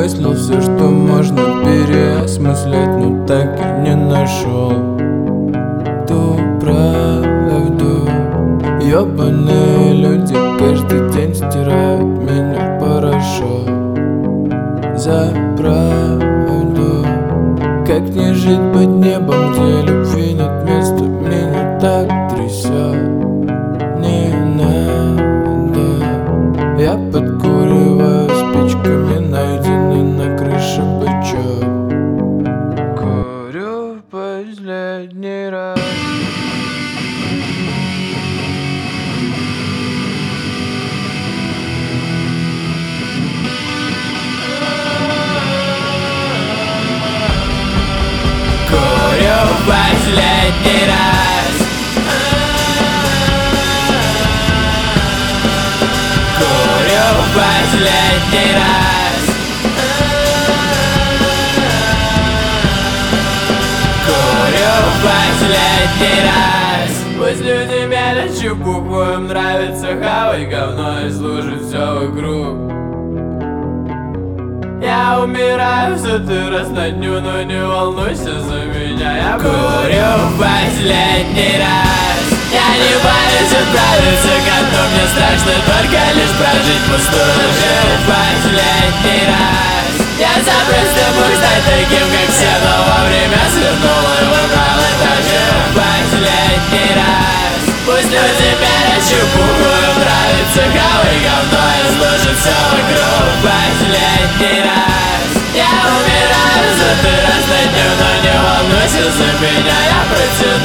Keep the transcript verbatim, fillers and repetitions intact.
переосмыслил все, что можно переосмыслять, но так и не нашел ту правду. Ёбаные люди каждый день стирают меня в порошок за правду. Как не жить под небом, где любви нет места, меня так трясет. Не надо. Я подкуриваю спичками, найденный на крыше бычок. Курю в последний раз. Последний раз. Курю последний раз. Курю последний раз. Пусть люди мелят чепуху, им нравится хавать говно и служит все вокруг. Я умираю в сотый раз на дню, но не волнуйся за меня. Я курю в последний раз. Я не боюсь отправиться ко дну, мне страшно только лишь прожить пустую жизнь. В последний раз. Я запросто мог стать таким, как все, но вовремя свернул и выбрал это же. В последний раз. Пусть люди мерят чепуху, им нравится хавай говно и служит все вокруг. В последний раз. Я умираю за ты раз на дню, но не волнуйся за меня, я протяну